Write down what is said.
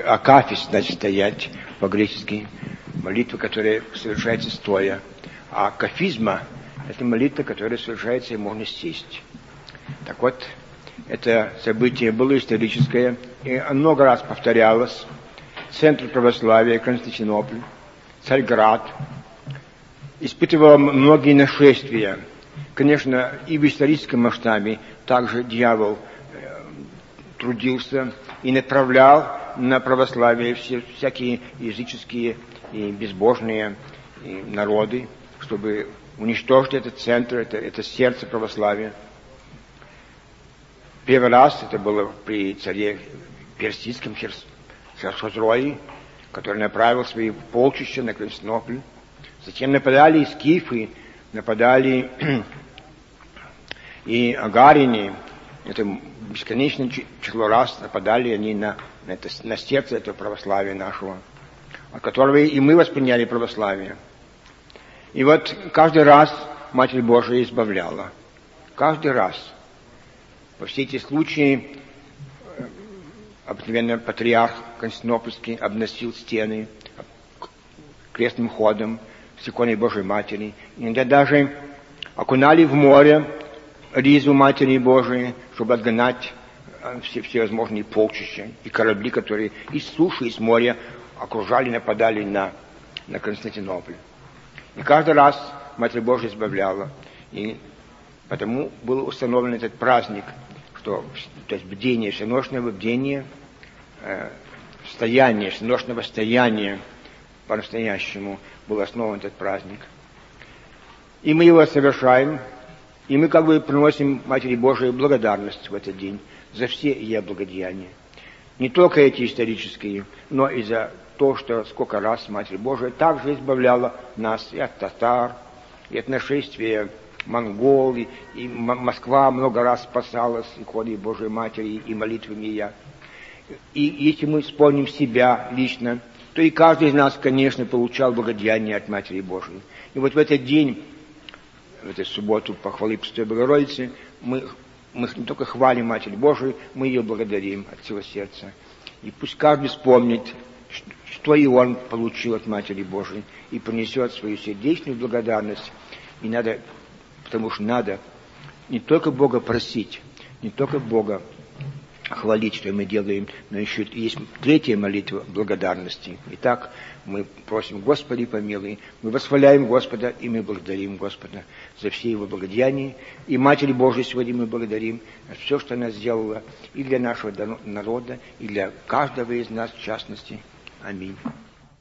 акафист, значит, стоять по-гречески. Молитва, которая совершается стоя. А кафизма — это молитва, которая совершается и можно сесть. Так вот, это событие было историческое, и много раз повторялось. Центр православия, Константинополь, Царьград, испытывал многие нашествия. Конечно, и в историческом масштабе также дьявол трудился и направлял на православие всякие языческие и безбожные народы, чтобы уничтожить этот центр, это сердце православия. Первый раз это было при царе персидском Хосрое, который направил свои полчища на Константинополь. Затем нападали и скифы, нападали и агарине. Это бесконечное число раз нападали они на сердце этого православия нашего, от которого и мы восприняли православие. И вот каждый раз Матерь Божия избавляла. Каждый раз. Во все эти случаи обыкновенно патриарх Константинопольский обносил стены крестным ходом с иконой Божией Матери. Иногда даже окунали в море ризу Матери Божией, чтобы отгнать все возможные полчища и корабли, которые из суши, из моря окружали, нападали на Константинополь. И каждый раз Матерь Божия избавляла. И потому был установлен этот праздник, то есть бдение, всеночное бдение, всеночного стояния по-настоящему был основан этот праздник. И мы его совершаем, и мы как бы приносим Матери Божией благодарность в этот день за все ее благодеяния. Не только эти исторические, но и за то, что сколько раз Матерь Божия также избавляла нас и от татар, и от нашествия монгол, и Москва много раз спасалась иконой Божией Матери и молитвами ее. И если мы вспомним себя лично, то и каждый из нас, конечно, получал благодеяние от Матери Божией. И вот в этот день, в эту субботу похвалы Пресвятой Богородицы, мы не только хвалим Матерь Божию, мы ее благодарим от всего сердца. И пусть каждый вспомнит, что и он получил от Матери Божией, и принесет свою сердечную благодарность. И надо, потому что надо не только Бога просить, не только Бога хвалить, что мы делаем, но еще есть третья молитва благодарности. Итак, мы просим: Господи, помилуй, мы восхваляем Господа, и мы благодарим Господа за все Его благодеяния. И Матерь Божию сегодня мы благодарим за все, что она сделала и для нашего народа, и для каждого из нас в частности. Аминь.